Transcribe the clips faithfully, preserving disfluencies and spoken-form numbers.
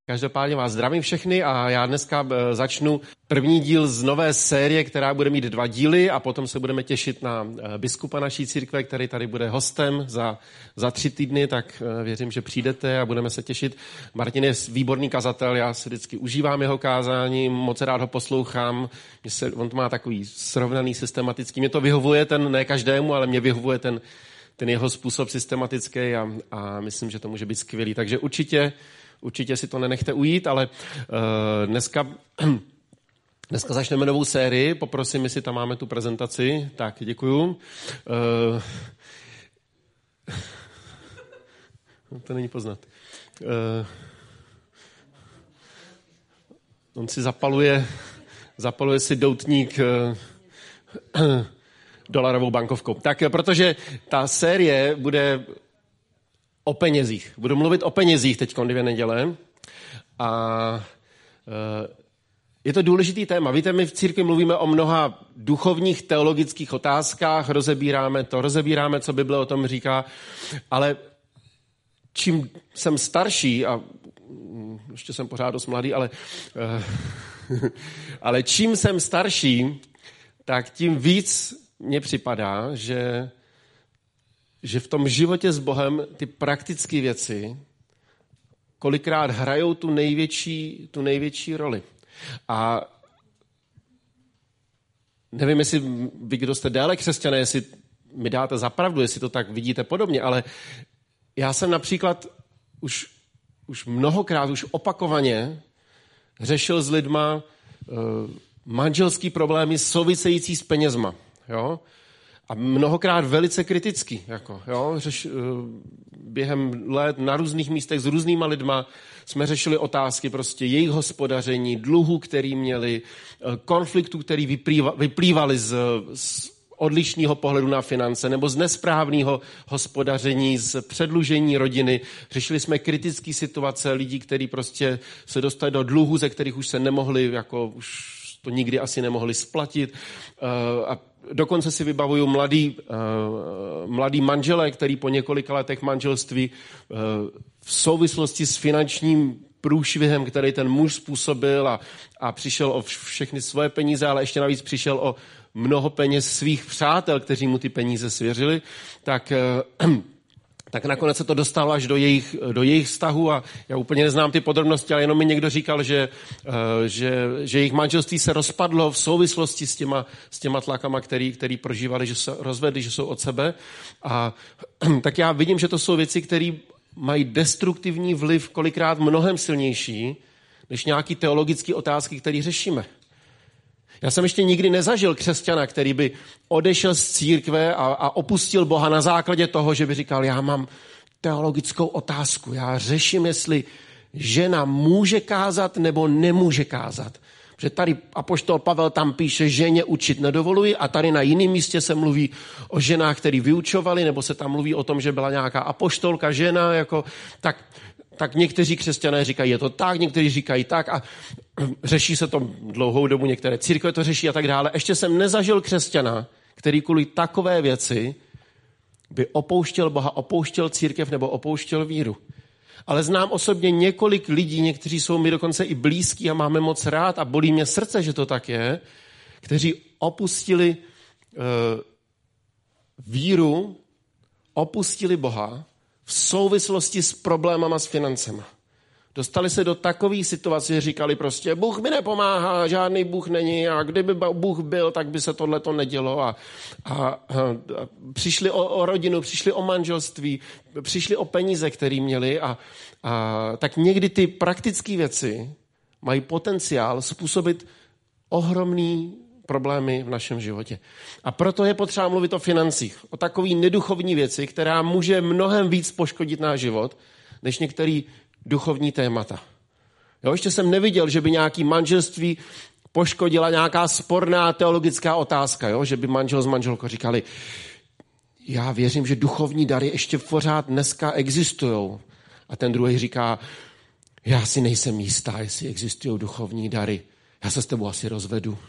Každopádně vás zdravím všechny a já dneska začnu první díl z nové série, která bude mít dva díly a potom se budeme těšit na biskupa naší církve, který tady bude hostem za, za tři týdny, tak věřím, že přijdete a budeme se těšit. Martin je výborný kazatel, já si vždycky užívám jeho kázání, moc rád ho poslouchám, mě se, on to má takový srovnaný, systematický, mě to vyhovuje, ten ne každému, ale mě vyhovuje ten, ten jeho způsob systematický a, a myslím, že to může být skvělý. Takže určitě Určitě si to nenechte ujít, ale uh, dneska, dneska začneme novou sérii. Poprosím, jestli tam máme tu prezentaci. Tak, děkuju. Uh, to není poznat. Uh, on si zapaluje, zapaluje si doutník uh, dolarovou bankovkou. Tak, protože ta série bude o penězích. Budu mluvit o penězích teď dvě neděle. A je to důležitý téma. Víte, my v církvi mluvíme o mnoha duchovních, teologických otázkách, rozebíráme to, rozebíráme, co Bible o tom říká, ale čím jsem starší, a ještě jsem pořád dost mladý, ale, ale čím jsem starší, tak tím víc mně připadá, že že v tom životě s Bohem ty praktické věci kolikrát hrajou tu největší, tu největší roli. A nevím, jestli vy, kdo jste déle křesťané, jestli mi dáte za pravdu, jestli to tak vidíte podobně, ale já jsem například už, už mnohokrát, už opakovaně řešil s lidma uh, manželský problémy související s penězma. Jo? A mnohokrát velice kritický. Jako, jo, řeš, během let na různých místech s různýma lidma jsme řešili otázky prostě jejich hospodaření, dluhu, který měli, konfliktů, který vyplýva, vyplývali z, z odlišného pohledu na finance nebo z nesprávného hospodaření, z předlužení rodiny. Řešili jsme kritické situace lidí, kteří prostě se dostali do dluhu, ze kterých už se nemohli, jako už to nikdy asi nemohli splatit. A dokonce si vybavuju mladý, uh, mladý manželé, který po několika letech manželství uh, v souvislosti s finančním průšvihem, který ten muž způsobil a, a přišel o všechny svoje peníze, ale ještě navíc přišel o mnoho peněz svých přátel, kteří mu ty peníze svěřili, tak uh, tak nakonec se to dostalo až do jejich, do jejich vztahu a já úplně neznám ty podrobnosti, ale jenom mi někdo říkal, že, že, že jejich manželství se rozpadlo v souvislosti s těma, s těma tlakama, který, který prožívali, že se rozvedli, že jsou od sebe. A tak já vidím, že to jsou věci, které mají destruktivní vliv kolikrát mnohem silnější, než nějaký teologické otázky, které řešíme. Já jsem ještě nikdy nezažil křesťana, který by odešel z církve a, a opustil Boha na základě toho, že by říkal, já mám teologickou otázku, já řeším, jestli žena může kázat nebo nemůže kázat. Protože tady apoštol Pavel tam píše, ženě učit nedovoluji a tady na jiném místě se mluví o ženách, který vyučovali, nebo se tam mluví o tom, že byla nějaká apoštolka žena, jako tak... tak někteří křesťané říkají, je to tak, někteří říkají tak a řeší se to dlouhou dobu, některé církve to řeší a tak dále. Ještě jsem nezažil křesťana, který kvůli takové věci by opouštěl Boha, opouštěl církev nebo opouštěl víru. Ale znám osobně několik lidí, někteří jsou mi dokonce i blízkí a máme moc rád a bolí mě srdce, že to tak je, kteří opustili uh, víru, opustili Boha, v souvislosti s problémama s financema. Dostali se do takové situace, že říkali prostě, Bůh mi nepomáhá, žádný Bůh není a kdyby Bůh byl, tak by se tohleto nedělo. A, a, a přišli o, o rodinu, přišli o manželství, přišli o peníze, které měli. A, a tak někdy ty praktické věci mají potenciál způsobit ohromný problémy v našem životě. A proto je potřeba mluvit o financích, o takové neduchovní věci, která může mnohem víc poškodit náš život, než některé duchovní témata. Jo, ještě jsem neviděl, že by nějaký manželství poškodila nějaká sporná teologická otázka, jo? Že by manžel s manželkou říkali, já věřím, že duchovní dary ještě pořád dneska existují. A ten druhý říká, já si nejsem jistá, jestli existují duchovní dary. Já se s tebou asi rozvedu.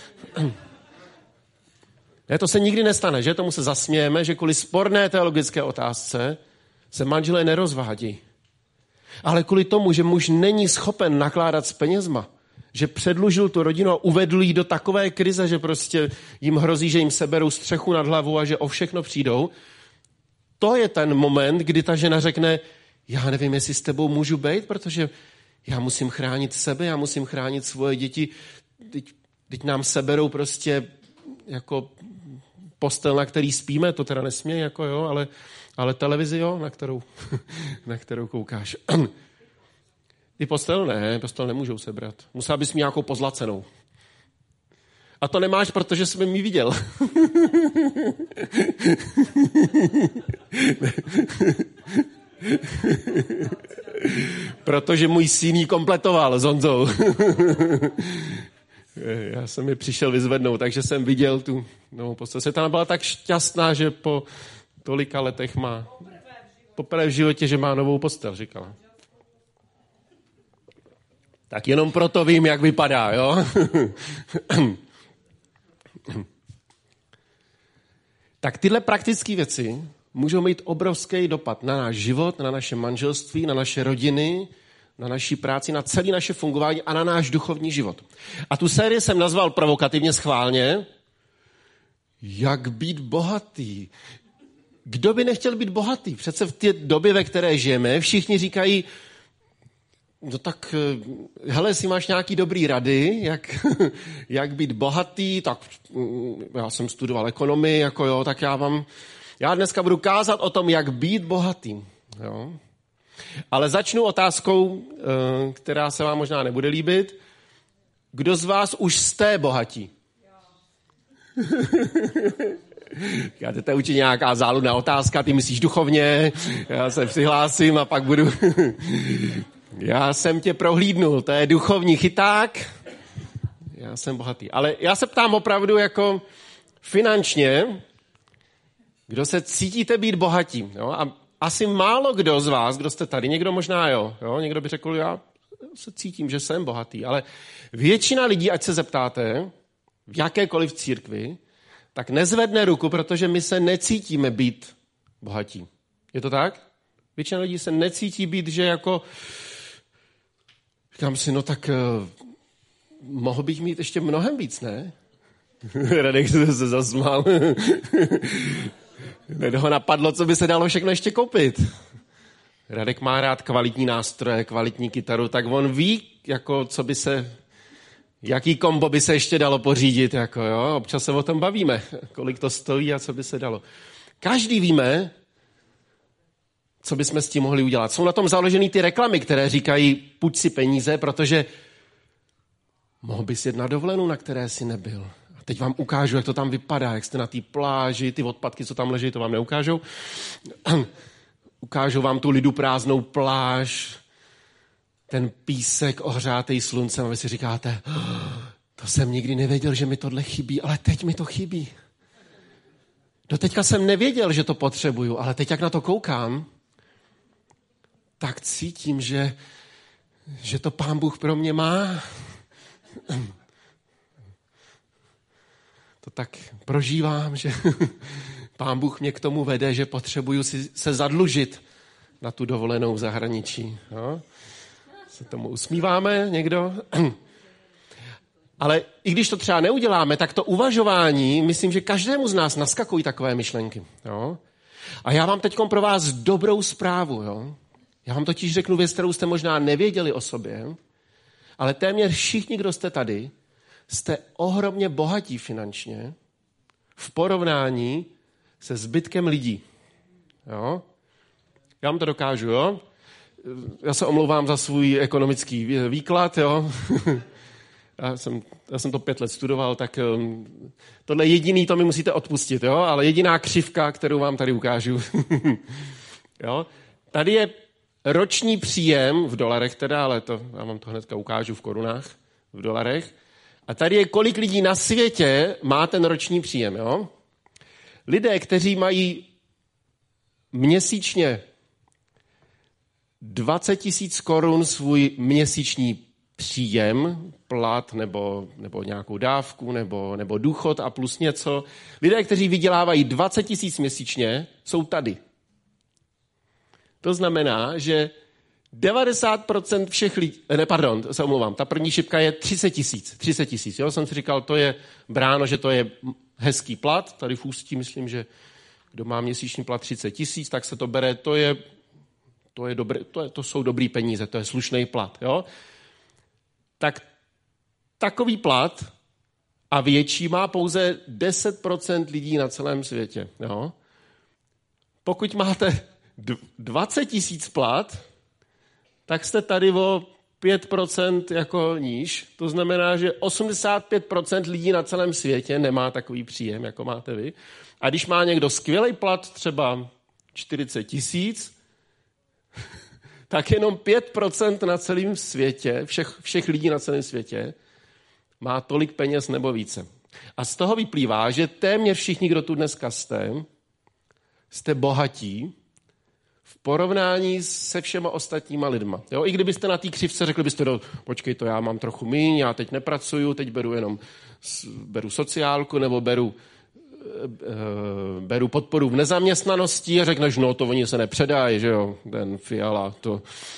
Ne, to se nikdy nestane, že? Tomu se zasmějeme, že kvůli sporné teologické otázce se manželé nerozvádí. Ale kvůli tomu, že muž není schopen nakládat s penězma, že předlužil tu rodinu a uvedl jí do takové krize, že prostě jim hrozí, že jim seberou střechu nad hlavou a že o všechno přijdou, to je ten moment, kdy ta žena řekne, já nevím, jestli s tebou můžu být, protože já musím chránit sebe, já musím chránit svoje děti, teď, teď nám seberou prostě jako postel, na který spíme, to teda nesměj, jako jo, ale, ale televizi, jo, na kterou, na kterou koukáš. Ty postel ne, postel nemůžou sebrat. Musela bys mít nějakou pozlacenou. A to nemáš, protože jsem mi viděl. Protože můj syn ji kompletoval s Honzou. Já jsem ji přišel vyzvednout, takže jsem viděl tu novou postel. Světlana byla tak šťastná, že po tolika letech má poprvé v životě, že má novou postel, říkala. Tak jenom proto vím, jak vypadá, jo? Tak tyhle praktické věci můžou mít obrovský dopad na náš život, na naše manželství, na naše rodiny, na naši práci, na celé naše fungování a na náš duchovní život. A tu sérii jsem nazval provokativně schválně Jak být bohatý. Kdo by nechtěl být bohatý? Přece v té době, ve které žijeme, všichni říkají, no tak, hele, jestli máš nějaký dobrý rady, jak, jak být bohatý, tak já jsem studoval ekonomii, jako jo, tak já vám, já dneska budu kázat o tom, jak být bohatý, jo. Ale začnu otázkou, která se vám možná nebude líbit. Kdo z vás už jste bohatí? Já to je určitě nějaká záludná otázka, ty myslíš duchovně, já se přihlásím a pak budu... Já jsem tě prohlídnul, to je duchovní chyták, já jsem bohatý. Ale já se ptám opravdu jako finančně, kdo se cítíte být bohatí. Jo? A asi málo kdo z vás, kdo jste tady, někdo možná jo, jo? Někdo by řekl, já se cítím, že jsem bohatý, ale většina lidí, ať se zeptáte, v jakékoliv církvi, tak nezvedne ruku, protože my se necítíme být bohatí. Je to tak? Většina lidí se necítí být, že jako... Říkám si, no tak uh, mohl bych mít ještě mnohem víc, ne? Radek se zasmál. Hned ho napadlo, co by se dalo všechno ještě koupit. Radek má rád kvalitní nástroje, kvalitní kytaru, tak on ví, jako, co by se... Jaký kombo by se ještě dalo pořídit, jako jo? Občas se o tom bavíme, kolik to stojí a co by se dalo. Každý víme, co bychom s tím mohli udělat. Jsou na tom založený ty reklamy, které říkají, půjč si peníze, protože mohl bys jet na dovolenou, na které jsi nebyl. A teď vám ukážu, jak to tam vypadá, jak jste na té pláži, ty odpadky, co tam leží, to vám neukážou. Ukážou vám tu lidu prázdnou pláž, ten písek ohřátej sluncem a vy si říkáte, to jsem nikdy nevěděl, že mi tohle chybí, ale teď mi to chybí. Doteďka jsem nevěděl, že to potřebuju, ale teď, jak na to koukám, tak cítím, že, že to Pán Bůh pro mě má. To tak prožívám, že Pán Bůh mě k tomu vede, že potřebuju si se zadlužit na tu dovolenou v zahraničí. No? Se tomu usmíváme někdo? Ale i když to třeba neuděláme, tak to uvažování, myslím, že každému z nás naskakují takové myšlenky. Jo? A já vám teď pro vás dobrou zprávu. Jo? Já vám totiž řeknu věc, kterou jste možná nevěděli o sobě, ale téměř všichni, kdo jste tady, jste ohromně bohatí finančně v porovnání se zbytkem lidí. Jo? Já vám to dokážu, jo? Já se omlouvám za svůj ekonomický výklad, jo? Já jsem, já jsem to pět let studoval, tak um, tohle jediný, to mi musíte odpustit, jo? Ale jediná křivka, kterou vám tady ukážu. Jo? Tady je roční příjem v dolarech teda, ale to, já vám to hnedka ukážu v korunách, v dolarech. A tady je, kolik lidí na světě má ten roční příjem, jo? Lidé, kteří mají měsíčně dvacet tisíc korun svůj měsíční příjem, plat nebo, nebo nějakou dávku nebo, nebo důchod a plus něco. Lidé, kteří vydělávají dvacet tisíc měsíčně, jsou tady. To znamená, že devadesát procent všech lidí, ne, pardon, se omlouvám, ta první šipka je třicet tisíc. třicet tisíc, jo, jsem si říkal, to je bráno, že to je hezký plat, tady v Ústí myslím, že kdo má měsíční plat třicet tisíc, tak se to bere, to je, to je dobré, to, je, to jsou dobrý peníze, to je slušný plat, jo. Tak takový plat a větší má pouze deset procent lidí na celém světě, jo. Pokud máte dvacet tisíc plat, tak jste tady o pět procent jako níž. To znamená, že osmdesát pět procent lidí na celém světě nemá takový příjem, jako máte vy. A když má někdo skvělý plat, třeba čtyřicet tisíc, tak jenom pět procent na celém světě, všech, všech lidí na celém světě, má tolik peněz nebo více. A z toho vyplývá, že téměř všichni, kdo tu dneska jste, jste bohatí v porovnání se všema ostatníma lidma. Jo? I kdybyste na té křivce řekli byste, no, počkej, to já mám trochu míň, já teď nepracuju, teď beru jenom beru sociálku nebo beru, beru podporu v nezaměstnanosti a řekneš, no to oni se nepředají, že jo, ten Fiala, to...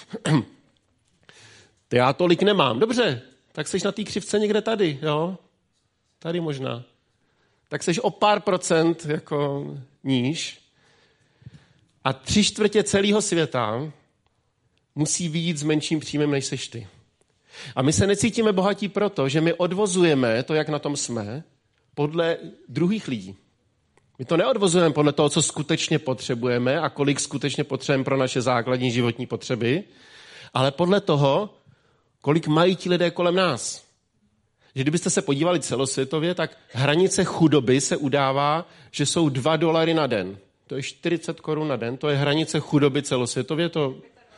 to já tolik nemám. Dobře, tak seš na té křivce někde tady, jo? Tady možná. Tak seš o pár procent jako níž. A tři čtvrtě celého světa musí vyjít s menším příjmem, než seš ty. A my se necítíme bohatí proto, že my odvozujeme to, jak na tom jsme, podle druhých lidí. My to neodvozujeme podle toho, co skutečně potřebujeme a kolik skutečně potřebujeme pro naše základní životní potřeby, ale podle toho, kolik mají ti lidé kolem nás. Že kdybyste se podívali celosvětově, tak hranice chudoby se udává, že jsou dva dolary na den. To je čtyřicet korun na den, to je hranice chudoby celosvětově, to...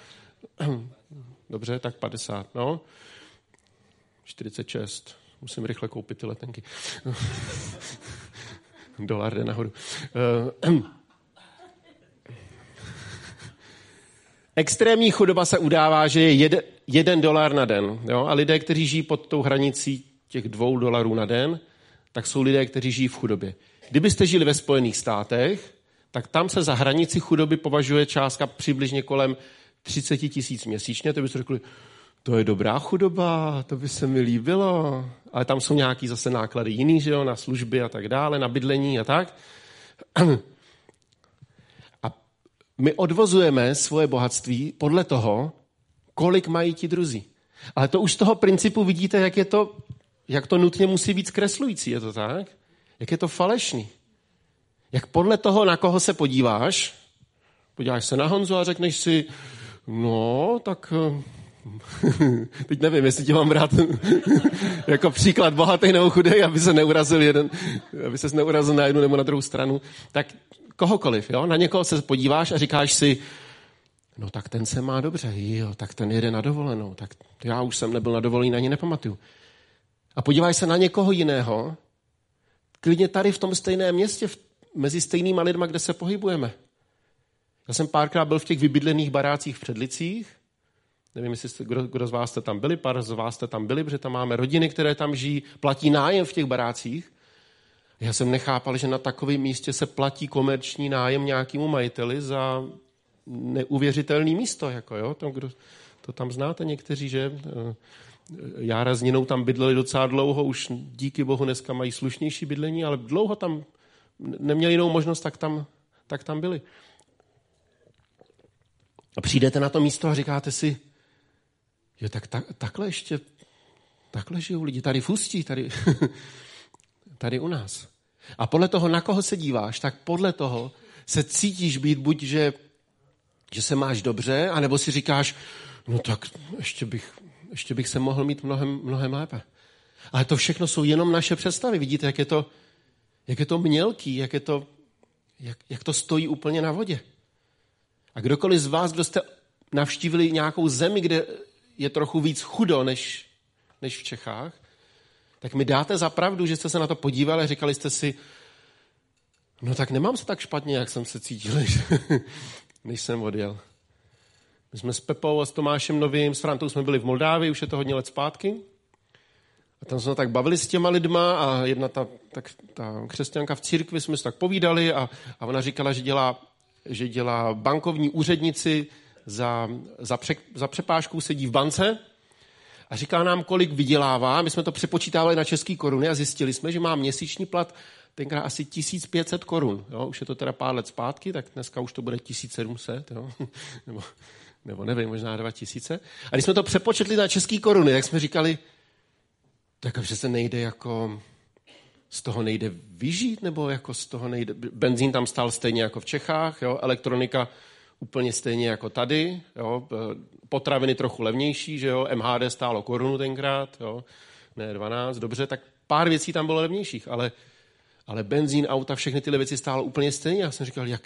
Dobře, tak padesát, no. čtyřicet šest. Musím rychle koupit ty letenky. Dolar jde nahoru. Extrémní chudoba se udává, že je jeden, jeden dolar na den. Jo? A lidé, kteří žijí pod tou hranicí těch dvou dolarů na den, tak jsou lidé, kteří žijí v chudobě. Kdybyste žili ve Spojených státech, tak tam se za hranici chudoby považuje částka přibližně kolem třicet tisíc měsíčně. To byste řekli, to je dobrá chudoba, to by se mi líbilo. Ale tam jsou nějaký zase náklady jiný, že jo, na služby a tak dále, na bydlení a tak. A my odvozujeme svoje bohatství podle toho, kolik mají ti druzí. Ale to už z toho principu vidíte, jak je to, jak to nutně musí být zkreslující, je to tak? Jak je to falešný. Jak podle toho, na koho se podíváš, podíváš se na Honzu a řekneš si, no, tak teď nevím, jestli ti mám brát jako příklad bohatý nebo chudej, aby se neurazil jeden, aby ses neurazil na jednu nebo na druhou stranu, tak kohokoliv, jo? Na někoho se podíváš a říkáš si, no tak ten se má dobře, jo, tak ten jede na dovolenou, tak já už jsem nebyl na dovolený, ani nepamatuju. A podíváš se na někoho jiného, klidně tady v tom stejném městě, v, mezi stejnýma lidma, kde se pohybujeme. Já jsem párkrát byl v těch vybydlených barácích v Předlicích. Nevím, jestli jste, kdo, kdo z vás jste tam byli, pár z vás jste tam byli, protože tam máme rodiny, které tam žijí, platí nájem v těch barácích. Já jsem nechápal, že na takovém místě se platí komerční nájem nějakému majiteli za neuvěřitelné místo. Jako, jo? To, kdo, to tam znáte někteří, že? Jára s Ninou tam bydleli docela dlouho, už díky bohu dneska mají slušnější bydlení, ale dlouho tam neměli jinou možnost, tak tam, tak tam byli. A přijdete na to místo a říkáte si, jo, tak, tak takhle ještě, takhle žijou lidi, tady v Ústí, tady, tady u nás. A podle toho, na koho se díváš, tak podle toho se cítíš být buď, že, že se máš dobře, anebo si říkáš, no tak ještě bych, ještě bych se mohl mít mnohem, mnohem lépe. Ale to všechno jsou jenom naše představy. Vidíte, jak je to, jak je to mělký, jak, je to, jak, jak to stojí úplně na vodě. A kdokoliv z vás, kdo jste navštívili nějakou zemi, kde je trochu víc chudo než, než v Čechách, tak mi dáte za pravdu, že jste se na to podívali a říkali jste si, no tak nemám se tak špatně, jak jsem se cítil, než jsem odjel. My jsme s Pepou a s Tomášem Novým, s Frantou jsme byli v Moldávii, už je to hodně let zpátky. A tam jsme tak bavili s těma lidma a jedna ta, tak, ta křesťanka v církvi, jsme se tak povídali a, a ona říkala, že dělá, že dělá bankovní úřednici za, za, pře, za přepážkou sedí v bance a říká nám, kolik vydělává. My jsme to přepočítávali na české koruny a zjistili jsme, že má měsíční plat tenkrát asi tisíc pět set korun. Jo? Už je to teda pár let zpátky, tak dneska už to bude tisíc sedm set, jo? nebo, nebo nevím, možná dva tisíce. A když jsme to přepočetli na české koruny, tak jsme říkali, tak přece nejde jako, z toho nejde vyžít, nebo jako z toho nejde, benzín tam stál stejně jako v Čechách, jo? Elektronika úplně stejně jako tady, jo? Potraviny trochu levnější, že jo? M H D stálo korunu tenkrát, jo? Ne dvanáct, dobře, tak pár věcí tam bylo levnějších, ale Ale benzín, auta, všechny tyhle věci stálo úplně stejně. Já jsem říkal, jak,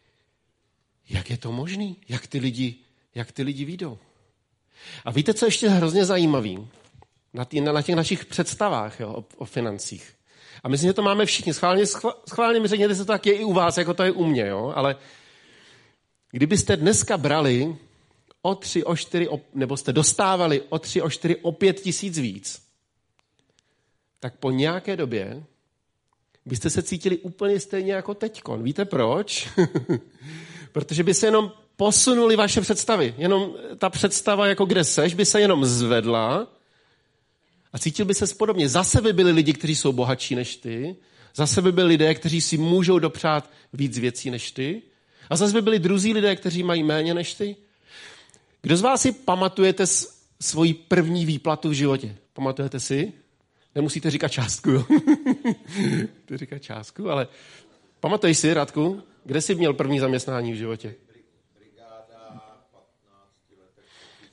jak je to možný? Jak ty lidi, jak ty lidi vyjdou? A víte, co ještě hrozně zajímavý? Na, tý, na těch našich představách, jo, o, o financích. A myslím, že to máme všichni. Schválně, schválně mi řekněte, že to tak je i u vás, jako to je u mě. Jo? Ale kdybyste dneska brali o tři, o čtyři, o, nebo jste dostávali o tři, o čtyři, o pět tisíc víc, tak po nějaké době byste se cítili úplně stejně jako teďkon. Víte proč? Protože by se jenom posunuli vaše představy. Jenom ta představa, jako kde seš, by se jenom zvedla a cítil by se podobně. Zase by byli lidi, kteří jsou bohatší než ty. Zase by byli lidé, kteří si můžou dopřát víc věcí než ty. A zase by byli druzí lidé, kteří mají méně než ty. Kdo z vás si pamatujete svoji první výplatu v životě? Pamatujete si? Nemusíte říkat částku, jo? Ty říkat částku, ale pamatuješ si, Radku, kde jsi měl první zaměstnání v životě? Brigáda, patnáct letech.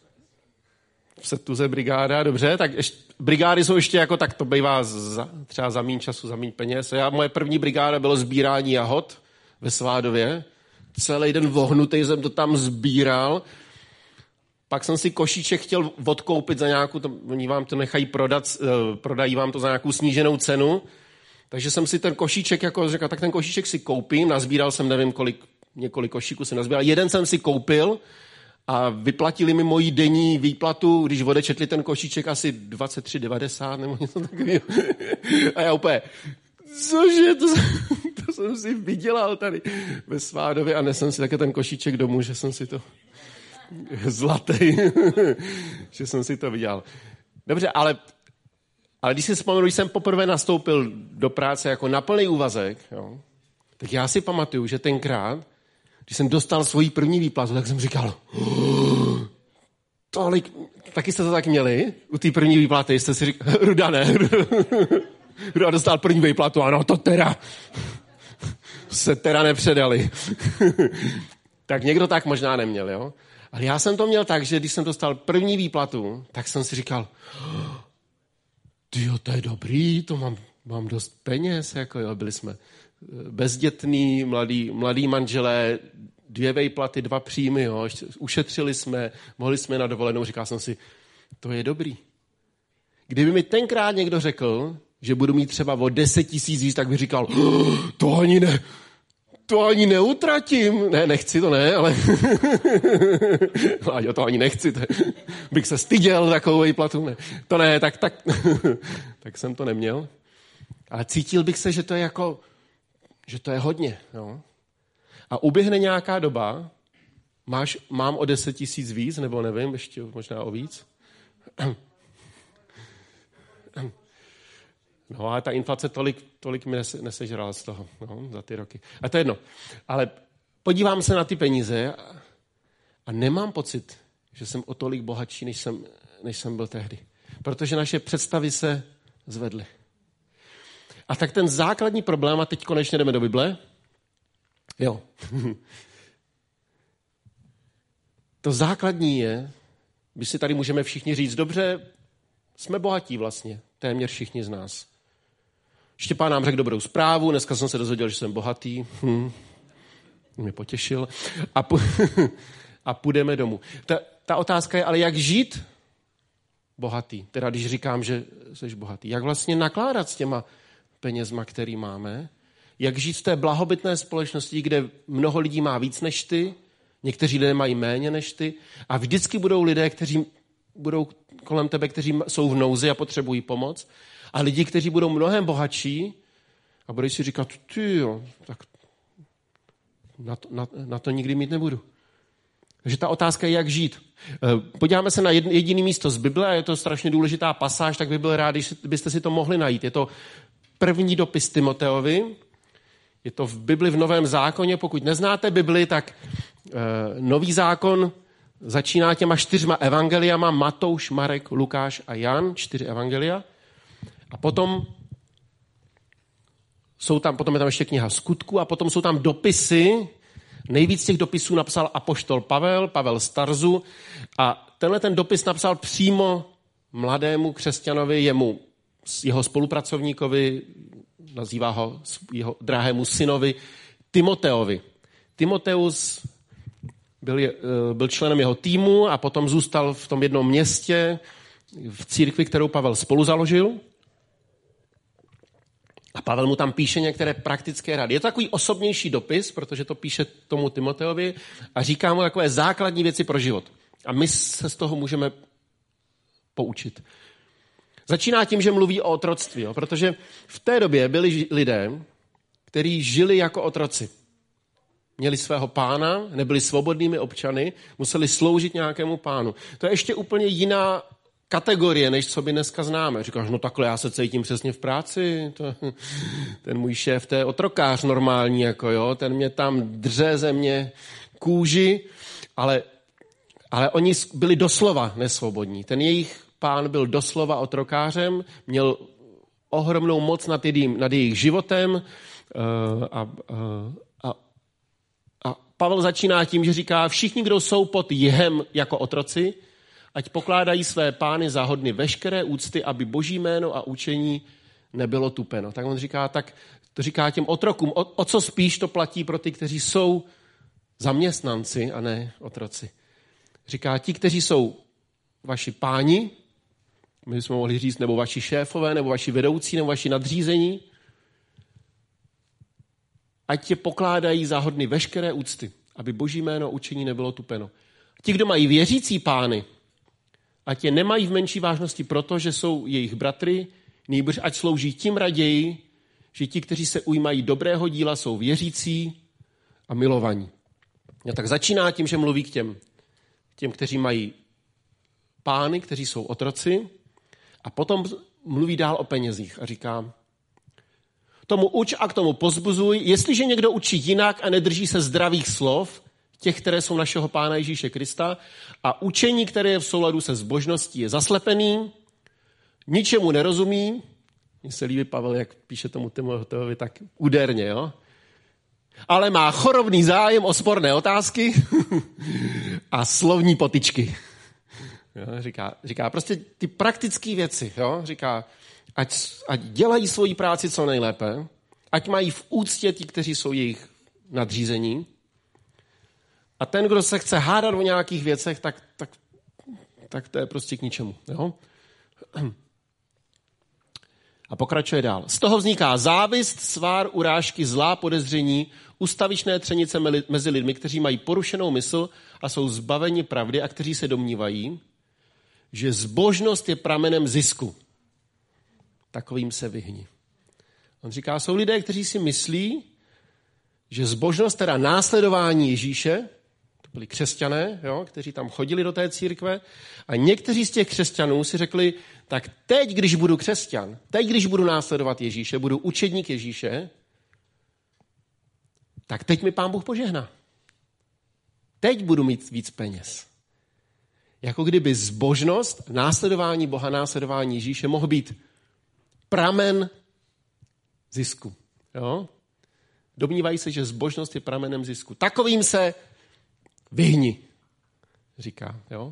V Setuze brigáda, dobře, tak ještě, brigády jsou ještě jako, tak to bývá za, třeba za míň času, za míň peněz. Já, moje první brigáda bylo sbírání jahod ve Svádově. Celý den vohnutý jsem to tam sbíral. Pak jsem si košíček chtěl odkoupit za nějakou, to, oni vám to nechají prodat, prodají vám to za nějakou sníženou cenu, takže jsem si ten košíček jako řekl, tak ten košíček si koupím, nazbíral jsem nevím kolik, několik košíků jsem nazbíral, jeden jsem si koupil a vyplatili mi moji denní výplatu, když odečetli ten košíček asi dvacet tři devadesát nebo něco takového. A já úplně, cože, to, to jsem si vydělal tady ve Svádově a nesem si také ten košíček domů, že jsem si to zlatý, že jsem si to viděl. Dobře, ale, ale když si vzpomenu, když jsem poprvé nastoupil do práce jako na plný úvazek, jo, tak já si pamatuju, že tenkrát, když jsem dostal svoji první výplatu, tak jsem říkal, oh, tolik, taky jste to tak měli? U té první výplaty jste si říkal, Ruda ne, Ruda dostal první výplatu, ano, to teda se teda nepředali. Tak někdo tak možná neměl, jo? Ale já jsem to měl tak, že když jsem dostal první výplatu, tak jsem si říkal, tyjo, to je dobrý, to mám, mám dost peněz, jako jo, byli jsme bezdětní, mladí, mladí manželé, dvě výplaty, dva příjmy, jo, ušetřili jsme, mohli jsme na dovolenou, říkal jsem si, to je dobrý. Kdyby mi tenkrát někdo řekl, že budu mít třeba o deset tisíc víc, tak bych říkal, to ani ne, to ani neutratím. Ne, nechci to, ne, ale jo, to ani nechci, to bych se styděl takovou výplatu. Ne. To ne, tak, tak, tak jsem to neměl. Ale cítil bych se, že to je jako, že to je hodně. Jo. A uběhne nějaká doba, máš, mám o deset tisíc víc, nebo nevím, ještě možná o víc. No a ta inflace tolik, tolik mi nesežrala z toho, no, za ty roky. A to je jedno. Ale podívám se na ty peníze a, a nemám pocit, že jsem o tolik bohatší, než jsem, než jsem byl tehdy. Protože naše představy se zvedly. A tak ten základní problém, a teď konečně jdeme do Bible. Jo. To základní je, my si tady můžeme všichni říct, dobře, jsme bohatí vlastně, téměř všichni z nás. Štěpán nám řekl dobrou zprávu, dneska jsem se dozvěděl, že jsem bohatý. Hm. Mě potěšil. A, pu- a půjdeme domů. Ta, ta otázka je, ale jak žít bohatý? Teda když říkám, že jsi bohatý. Jak vlastně nakládat s těma penězma, který máme? Jak žít v té blahobytné společnosti, kde mnoho lidí má víc než ty, někteří lidé mají méně než ty a vždycky budou lidé, kteří budou kolem tebe, kteří jsou v nouzi a potřebují pomoc a lidi, kteří budou mnohem bohatší a budou si říkat, ty jo, tak na to, na, na to nikdy mít nebudu. Takže ta otázka je, jak žít. Podíváme se na jediný místo z Bible, a je to strašně důležitá pasáž, tak bych byl rád, když byste si to mohli najít. Je to první dopis Timoteovi, je to v Bibli v Novém zákoně. Pokud neznáte Bibli, tak e, Nový zákon začíná těma čtyřma evangeliama, Matouš, Marek, Lukáš a Jan, čtyři evangelia. A potom jsou tam, potom je tam ještě kniha Skutků a potom jsou tam dopisy. Nejvíc těch dopisů napsal apoštol Pavel, Pavel z Tarzu, a tenhle ten dopis napsal přímo mladému křesťanovi, jemu, jeho spolupracovníkovi, nazývá ho jeho dráhému synovi Timoteovi. Timoteus byl, byl členem jeho týmu a potom zůstal v tom jednom městě, v církvi, kterou Pavel spolu založil. A Pavel mu tam píše některé praktické rady. Je to takový osobnější dopis, protože to píše tomu Timoteovi a říká mu takové základní věci pro život. A my se z toho můžeme poučit. Začíná tím, že mluví o otroctví, jo? Protože v té době byli lidé, kteří žili jako otroci. Měli svého pána, nebyli svobodnými občany, museli sloužit nějakému pánu. To je ještě úplně jiná kategorie, než co by dneska známe. Říkáš, no takhle já se cítím přesně v práci, to, ten můj šéf, to je otrokář normální, jako jo, ten mě tam dře ze mě kůži, ale, ale oni byli doslova nesvobodní. Ten jejich pán byl doslova otrokářem, měl ohromnou moc nad, jedým, nad jejich životem a, a, a, a Pavel začíná tím, že říká, všichni, kdo jsou pod jihem jako otroci, ať pokládají své pány za hodny veškeré úcty, aby boží jméno a učení nebylo tupeno. Tak on říká, tak to říká těm otrokům, o, o co spíš to platí pro ty, kteří jsou zaměstnanci a ne otroci. Říká, ti, kteří jsou vaši páni, my bychom mohli říct, nebo vaši šéfové, nebo vaši vedoucí, nebo vaši nadřízení, ať tě pokládají za hodny veškeré úcty, aby boží jméno a učení nebylo tupeno. Ti, kdo mají věřící pány, ať je nemají v menší vážnosti proto, že jsou jejich bratry, nýbrž ať slouží tím raději, že ti, kteří se ujímají dobrého díla, jsou věřící a milovaní. A tak začíná tím, že mluví k těm, těm, kteří mají pány, kteří jsou otroci, a potom mluví dál o penězích a říká, tomu uč a k tomu pozbuzuj, jestliže někdo učí jinak a nedrží se zdravých slov, těch, které jsou našeho Pána Ježíše Krista, a učení, které je v souladu se zbožností, je zaslepený, ničemu nerozumí. Mně se líbí Pavel, jak píše tomu Timoteovi, tak úderně, jo? Ale má chorobný zájem o sporné otázky a slovní potyčky. Jo, říká, říká prostě ty praktické věci. Jo? Říká, ať, ať dělají svoji práci co nejlépe, ať mají v úctě ti, kteří jsou jejich nadřízení. A ten, kdo se chce hádat o nějakých věcech, tak, tak, tak to je prostě k ničemu. Jo? A pokračuje dál. Z toho vzniká závist, svár, urážky, zlá podezření, ustavičné třenice mezi lidmi, kteří mají porušenou mysl a jsou zbaveni pravdy a kteří se domnívají, že zbožnost je pramenem zisku. Takovým se vyhni. On říká, jsou lidé, kteří si myslí, že zbožnost, teda následování Ježíše, to byli křesťané, jo, kteří tam chodili do té církve, a někteří z těch křesťanů si řekli, tak teď, když budu křesťan, teď, když budu následovat Ježíše, budu učedník Ježíše, tak teď mi Pán Bůh požehná. Teď budu mít víc peněz. Jako kdyby zbožnost, následování Boha, následování Ježíše mohl být pramen zisku. Jo? Domnívají se, že zbožnost je pramenem zisku. Takovým se vyhni, říká. Jo?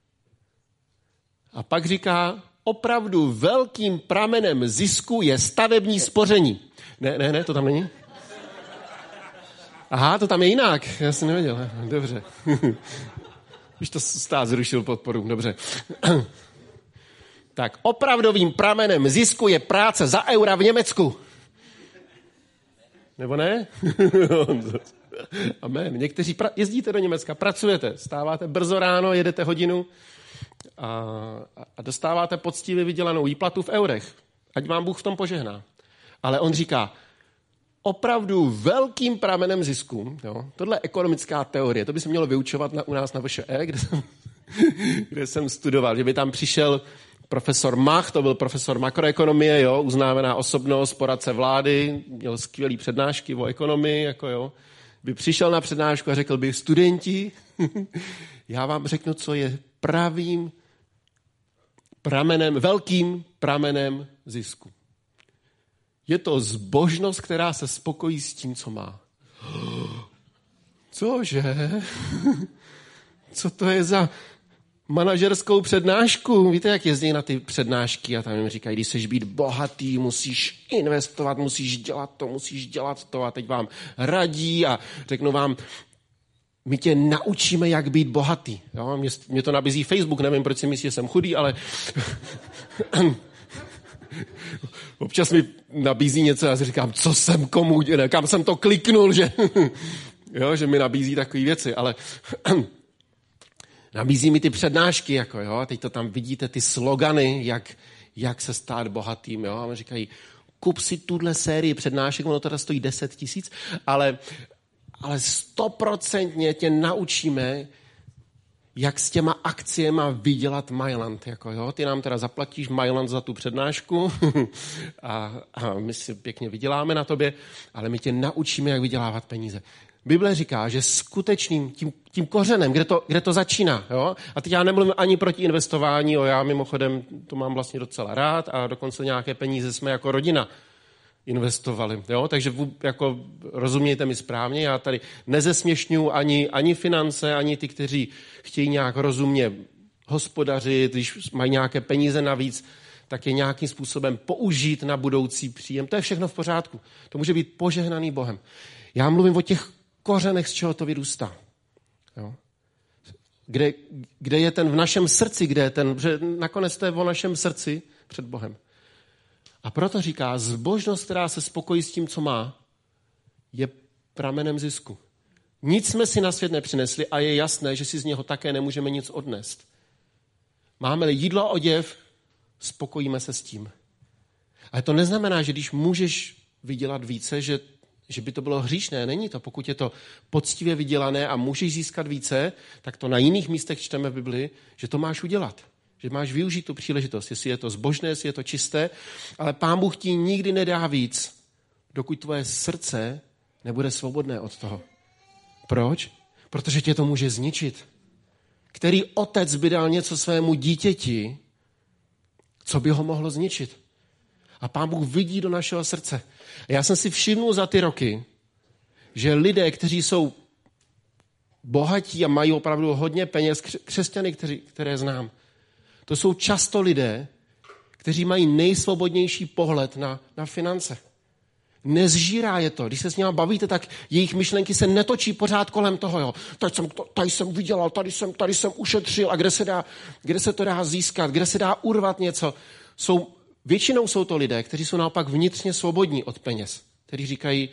A pak říká, opravdu velkým pramenem zisku je stavební spoření. Ne, ne, ne, to tam není? Aha, to tam je jinak. Já jsem nevěděl. Dobře. Už to stát zrušil podporu. Dobře. Tak, opravdovým pramenem zisku je práce za eura v Německu. Nebo ne? Amen. Někteří pra- jezdíte do Německa, pracujete, stáváte brzo ráno, jedete hodinu a, a dostáváte poctivě vydělanou výplatu v eurech. Ať vám Bůh v tom požehná. Ale on říká, opravdu velkým pramenem zisku, jo, tohle je ekonomická teorie, to by se mělo vyučovat na, u nás na V Š E, kde jsem, kde jsem studoval, že by tam přišel profesor Mach, to byl profesor makroekonomie, jo, uznávaná osobnost, poradce vlády, měl skvělý přednášky o ekonomii, jako jo, by přišel na přednášku a řekl by, studenti, já vám řeknu, co je pravým pramenem, velkým pramenem zisku. Je to zbožnost, která se spokojí s tím, co má. Cože? Co to je za manažerskou přednášku? Víte, jak jezdí na ty přednášky a tam jim říkají, když chceš být bohatý, musíš investovat, musíš dělat to, musíš dělat to a teď vám radí a řeknu vám, my tě naučíme, jak být bohatý. Jo? Mě, mě to nabízí Facebook, nevím, proč si myslí, že jsem chudý, ale občas mi nabízí něco a já si říkám, co jsem komu, ne, kam jsem to kliknul, že, jo, že mi nabízí takové věci, ale nabízí mi ty přednášky, jako, jo, a teď to tam vidíte, ty slogany, jak, jak se stát bohatým, jo, a mi říkají, kup si tuhle sérii přednášek, ono teda stojí deset tisíc, ale, ale stoprocentně tě naučíme, jak s těma akciema vydělat Mailand. Jako, jo? Ty nám teda zaplatíš Mailand za tu přednášku a, a my si pěkně vyděláme na tobě, ale my tě naučíme, jak vydělávat peníze. Bible říká, že skutečným tím, tím kořenem, kde to, kde to začíná. Jo? A teď já nemluvím ani proti investování, jo? Já mimochodem to mám vlastně docela rád a dokonce nějaké peníze jsme jako rodina investovali. Jo? Takže jako, rozumějte mi správně, já tady nezesměšňuji ani, ani finance, ani ty, kteří chtějí nějak rozumně hospodařit, když mají nějaké peníze navíc, tak je nějakým způsobem použít na budoucí příjem. To je všechno v pořádku. To může být požehnaný Bohem. Já mluvím o těch kořenech, z čeho to vyrůstá. Jo? Kde, kde je ten v našem srdci, kde je ten, že nakonec to je o našem srdci před Bohem. A proto říká, zbožnost, která se spokojí s tím, co má, je pramenem zisku. Nic jsme si na svět nepřinesli a je jasné, že si z něho také nemůžeme nic odnést. Máme-li jídlo a oděv, spokojíme se s tím. Ale to neznamená, že když můžeš vydělat více, že, že by to bylo hříšné. Není to. Pokud je to poctivě vydělané a můžeš získat více, tak to na jiných místech čteme v Biblii, že to máš udělat. Že máš využít tu příležitost, jestli je to zbožné, jestli je to čisté, ale Pán Bůh ti nikdy nedá víc, dokud tvoje srdce nebude svobodné od toho. Proč? Protože tě to může zničit. Který otec by dal něco svému dítěti, co by ho mohlo zničit? A Pán Bůh vidí do našeho srdce. A já jsem si všimnul za ty roky, že lidé, kteří jsou bohatí a mají opravdu hodně peněz, křesťany, kteří, které znám, to jsou často lidé, kteří mají nejsvobodnější pohled na, na finance. Nezžírá je to. Když se s nimi bavíte, tak jejich myšlenky se netočí pořád kolem toho. Jo. Tady, jsem, tady jsem vydělal, tady jsem, tady jsem ušetřil a kde se, dá, kde se to dá získat, kde se dá urvat něco. Jsou, většinou jsou to lidé, kteří jsou naopak vnitřně svobodní od peněz. Kteří říkají,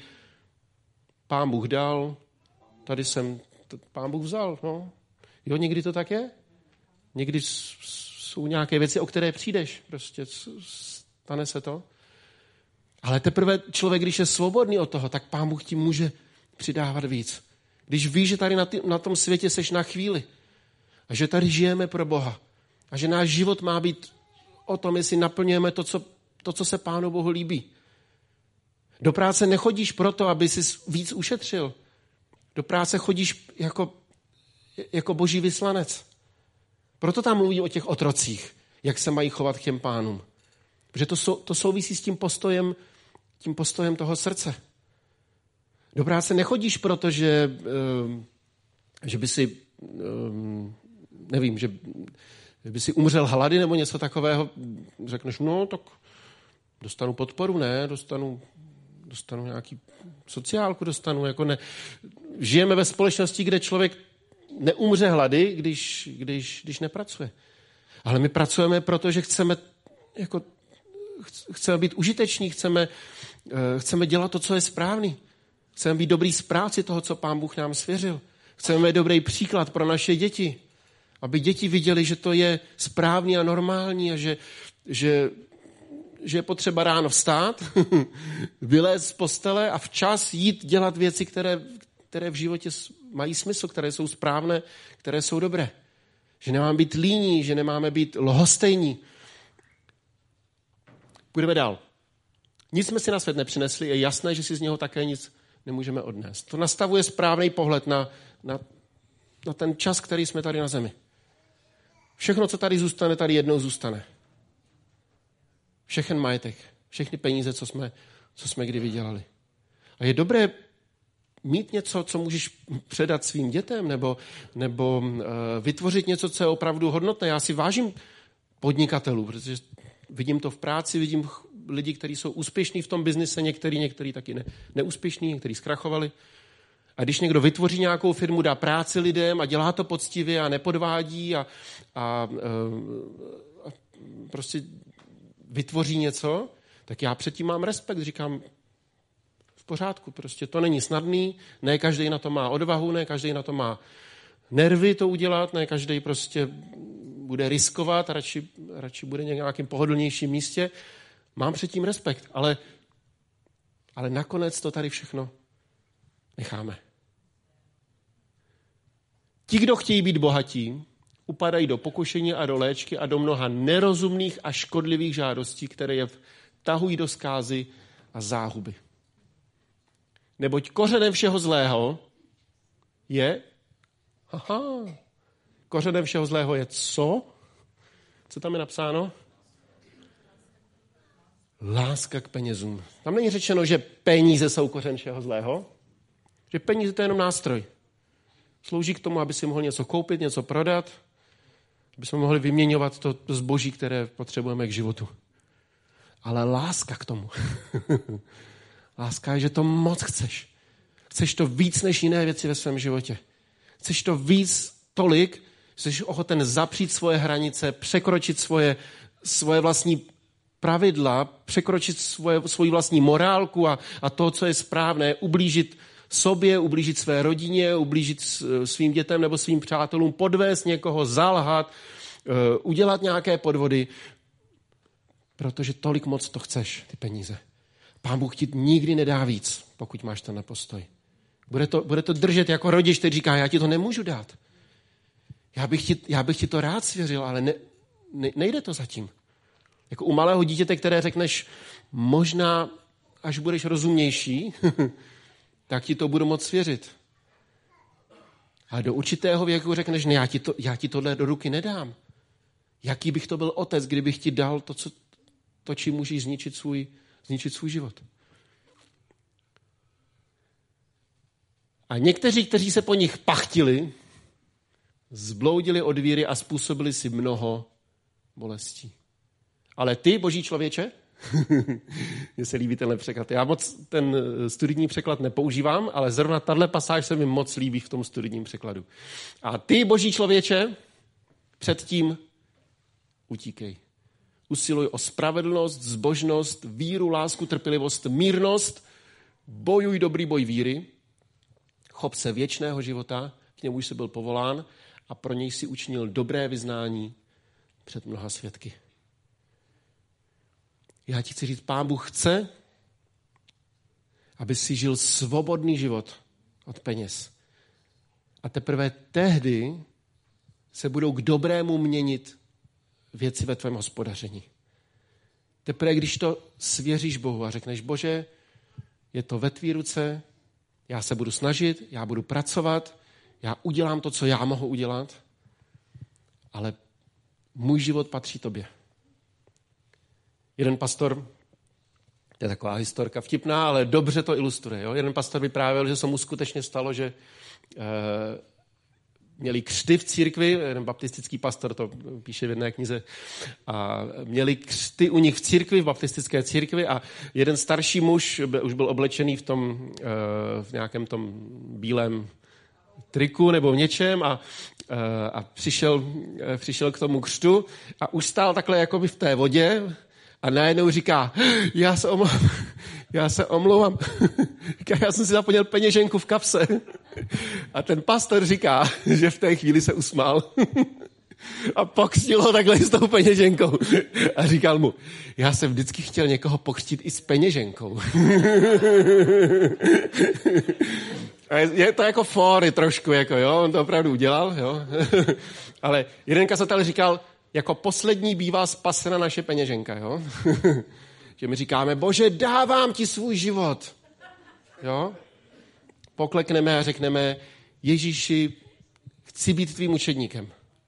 Pán Bůh dal, tady jsem, Pán Bůh vzal. No. Jo, někdy to tak je? Někdy jsou nějaké věci, o které přijdeš. Prostě stane se to. Ale teprve člověk, když je svobodný od toho, tak Pán Bůh ti může přidávat víc. Když víš, že tady na, ty, na tom světě seš na chvíli a že tady žijeme pro Boha a že náš život má být o tom, jestli naplňujeme to, co, to, co se Pánu Bohu líbí. Do práce nechodíš proto, aby jsi víc ušetřil. Do práce chodíš jako, jako boží vyslanec. Proto tam mluví o těch otrocích, jak se mají chovat k těm pánům. Protože to, sou, to souvisí s tím postojem, tím postojem toho srdce. Do práce nechodíš proto, že, že by si, nevím, že, že by si umřel hlady nebo něco takového. Řekneš, no tak dostanu podporu, ne, dostanu, dostanu nějaký sociálku, dostanu, jako ne. Žijeme ve společnosti, kde člověk neumře hlady, když, když, když nepracuje. Ale my pracujeme proto, že chceme, jako, chceme být užiteční, chceme, chceme dělat to, co je správný. Chceme být dobrý správci toho, co Pán Bůh nám svěřil. Chceme být dobrý příklad pro naše děti. Aby děti viděli, že to je správný a normální a že, že, že je potřeba ráno vstát, vylézt z postele a včas jít dělat věci, které, které v životě mají smysl, které jsou správné, které jsou dobré. Že nemáme být líní, že nemáme být lhostejní. Půjdeme dál. Nic jsme si na svět nepřinesli, je jasné, že si z něho také nic nemůžeme odnést. To nastavuje správný pohled na, na, na ten čas, který jsme tady na zemi. Všechno, co tady zůstane, tady jednou zůstane. Všechen majetek, všechny peníze, co jsme, co jsme kdy vydělali. A je dobré mít něco, co můžeš předat svým dětem, nebo, nebo uh, vytvořit něco, co je opravdu hodnotné. Já si vážím podnikatelů, protože vidím to v práci, vidím lidi, kteří jsou úspěšní v tom biznise, některý, některý taky ne, neúspěšní, některý zkrachovali. A když někdo vytvoří nějakou firmu, dá práci lidem a dělá to poctivě a nepodvádí a, a, a, a prostě vytvoří něco, tak já předtím mám respekt, říkám, v pořádku, prostě to není snadný, ne každý na to má odvahu, ne každý na to má nervy to udělat, ne každý prostě bude riskovat a radši, radši bude někde nějakým pohodlnějším místě. Mám předtím respekt, ale, ale nakonec to tady všechno necháme. Ti, kdo chtějí být bohatí, upadají do pokušení a do léčky a do mnoha nerozumných a škodlivých žádostí, které je vtahují do zkázy a záhuby. Neboť kořenem všeho zlého je, aha, kořenem všeho zlého je co? Co tam je napsáno? Láska k penězům. Tam není řečeno, že peníze jsou kořen všeho zlého, že peníze to je jenom nástroj. Slouží k tomu, aby si mohl něco koupit, něco prodat, aby jsme mohli vyměňovat to, to zboží, které potřebujeme k životu. Ale láska k tomu. Láska je, že to moc chceš. Chceš to víc než jiné věci ve svém životě. Chceš to víc tolik, že jsi ochoten zapřít svoje hranice, překročit svoje, svoje vlastní pravidla, překročit svoje, svoji vlastní morálku a, a to, co je správné, ublížit sobě, ublížit své rodině, ublížit svým dětem nebo svým přátelům, podvést někoho, zalhat, udělat nějaké podvody, protože tolik moc to chceš, ty peníze. Pán Bůh ti nikdy nedá víc, pokud máš ten postoj. Bude to, bude to držet jako rodič, který říká, já ti to nemůžu dát. Já bych ti, já bych ti to rád svěřil, ale ne, ne, nejde to zatím. Jako u malého dítěte, které řekneš, možná až budeš rozumnější, tak ti to budu moct svěřit. A do určitého věku řekneš, ne, já ti, to, já ti tohle do ruky nedám. Jaký bych to byl otec, kdybych ti dal to, co, to čím můžeš zničit svůj, zničit svůj život. A někteří, kteří se po nich pachtili, zbloudili od víry a způsobili si mnoho bolestí. Ale ty, boží člověče, mně se líbí tenhle překlad. Já moc ten studijní překlad nepoužívám, ale zrovna tahle pasáž se mi moc líbí v tom studijním překladu. A ty, boží člověče, předtím utíkej. Usiluj o spravedlnost, zbožnost, víru, lásku, trpělivost, mírnost, bojuj dobrý boj víry, chop se věčného života, k němu jsi byl povolán a pro něj si učinil dobré vyznání před mnoha svědky. Já ti chci říct, Pán Bůh chce, aby si žil svobodný život od peněz. A teprve tehdy se budou k dobrému měnit věci ve tvém hospodaření. Teprve když to svěříš Bohu a řekneš, Bože, je to ve tvý ruce, já se budu snažit, já budu pracovat, já udělám to, co já mohu udělat, ale můj život patří tobě. Jeden pastor, to je taková historka vtipná, ale dobře to ilustruje. Jo? Jeden pastor vyprávěl, že se mu skutečně stalo, že eh, měli křty v církvi, jeden baptistický pastor to píše v jedné knize, a měli křty u nich v církvi, v baptistické církvi a jeden starší muž už byl oblečený v tom, eh, v nějakém tom bílém triku nebo v něčem a, a přišel, přišel k tomu křtu a už stál takhle jakoby v té vodě a najednou říká, já se omlouvám, já se omlouvám, já jsem si zapomněl peněženku v kapse. A ten pastor říká, že v té chvíli se usmál. A pokřtil ho takhle s tou peněženkou. A říkal mu, já jsem vždycky chtěl někoho pokřtít i s peněženkou. A je to jako fóry trošku, jako jo, on to opravdu udělal, jo. Ale jeden kazatel říkal, jako poslední bývá spasena naše peněženka, jo. Že my říkáme, Bože, dávám ti svůj život. Jo. Poklekneme a řekneme, Ježíši, chci být tvým učedníkem.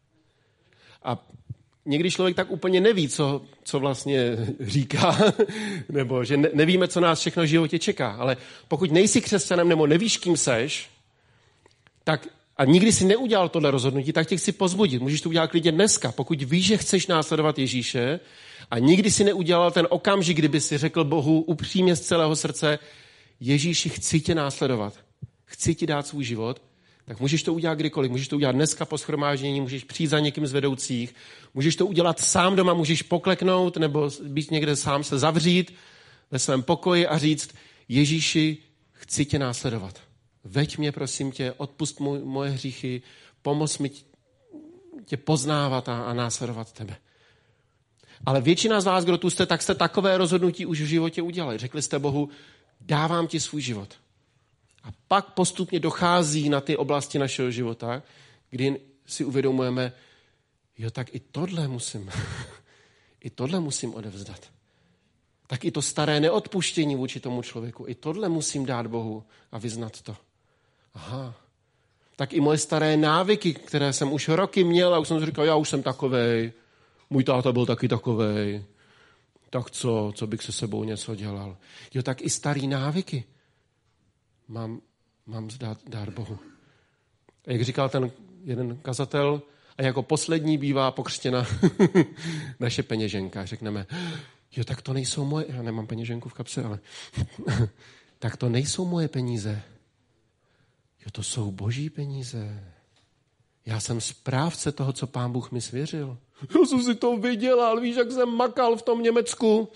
A někdy člověk tak úplně neví, co, co vlastně říká, nebo že ne, nevíme, co nás všechno v životě čeká. Ale pokud nejsi křesťanem nebo nevíš, kým seš, tak a nikdy si neudělal tohle rozhodnutí, tak tě chci pozbudit. Můžeš to udělat klidně dneska. Pokud víš, že chceš následovat Ježíše a nikdy si neudělal ten okamžik, kdyby si řekl Bohu upřímně z celého srdce, Ježíši, chci tě následovat, chci ti dát svůj život, tak můžeš to udělat kdykoliv. Můžeš to udělat dneska po shromáždění, můžeš přijít za někým z vedoucích, můžeš to udělat sám doma, můžeš pokleknout nebo být někde sám se zavřít ve svém pokoji a říct, Ježíši, chci tě následovat. Veď mě, prosím tě, odpust můj, moje hříchy, pomoz mi tě poznávat a, a následovat tebe. Ale většina z vás, kdo tu jste, tak jste takové rozhodnutí už v životě udělali. Řekli jste Bohu, dávám ti svůj život. A pak postupně dochází na ty oblasti našeho života, kdy si uvědomujeme, jo, tak i tohle musím, i tohle musím odevzdat. Tak i to staré neodpuštění vůči tomu člověku, i tohle musím dát Bohu a vyznat to. Aha. Tak i moje staré návyky, které jsem už roky měl a už jsem si říkal, já už jsem takovej, můj táta byl taky takovej, tak co, co bych se sebou něco dělal. Jo, tak i starý návyky mám, mám dát, dát Bohu. A jak říkal ten jeden kazatel, a jako poslední bývá pokřtěna naše peněženka. Řekneme, jo, tak to nejsou moje, já nemám peněženku v kapse, ale tak to nejsou moje peníze. Jo, to jsou boží peníze. Já jsem správce toho, co Pán Bůh mi svěřil. Já jsem si to vydělal, víš, jak jsem makal v tom Německu.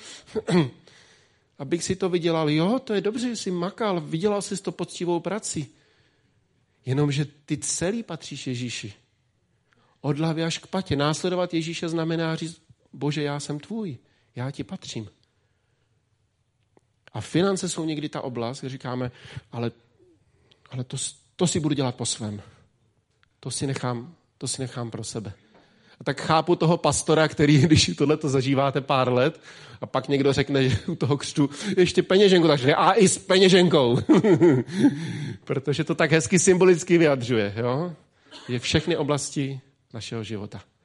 Abych si to vydělal, jo, to je dobře, že jsi makal, vydělal jsi to poctivou prací. Jenomže ty celý patříš Ježíši. Od hlavy až k patě. Následovat Ježíše znamená říct, Bože, já jsem tvůj, já ti patřím. A finance jsou někdy ta oblast, kde říkáme, ale, ale to, to si budu dělat po svém. To si nechám, to si nechám pro sebe. A tak chápu toho pastora, který, když tohleto zažíváte pár let, a pak někdo řekne, že u toho křtu ještě peněženku, takže a i s peněženkou. Protože to tak hezky symbolicky vyjadřuje, jo? Je všechny oblasti našeho života.